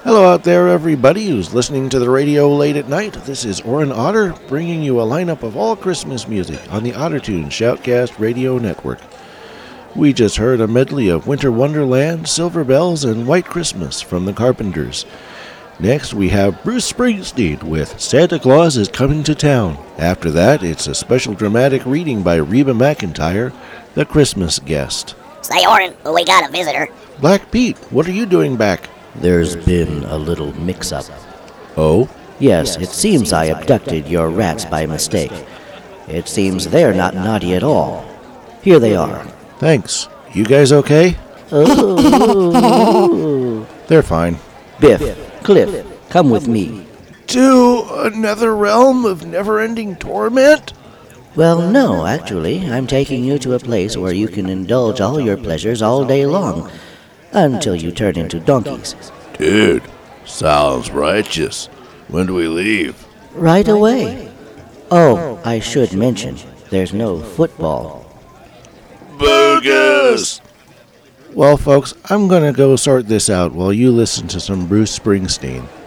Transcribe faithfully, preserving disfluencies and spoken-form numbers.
Hello out there, everybody who's listening to the radio late at night. This is Orrin Otter bringing you a lineup of all Christmas music on the OtterTunes Shoutcast Radio Network. We just heard a medley of Winter Wonderland, Silver Bells, and White Christmas from the Carpenters. Next, we have Bruce Springsteen with Santa Claus is Coming to Town. After that, it's a special dramatic reading by Reba McEntire, The Christmas Guest. Say, Orrin, we got a visitor. Black Pete, what are you doing back? There's been a little mix-up. Oh? Yes, it seems I abducted your rats by mistake. It seems they're not naughty at all. Here they are. Thanks. You guys okay? Oh. They're fine. Biff, Cliff, come with me. To another realm of never-ending torment? Well, no, actually. I'm taking you to a place where you can indulge all your pleasures all day long. Until you turn into donkeys. Dude, sounds righteous. When do we leave? Right away. Oh, I should mention, there's no football. Bogus! Well, folks, I'm going to go sort this out while you listen to some Bruce Springsteen.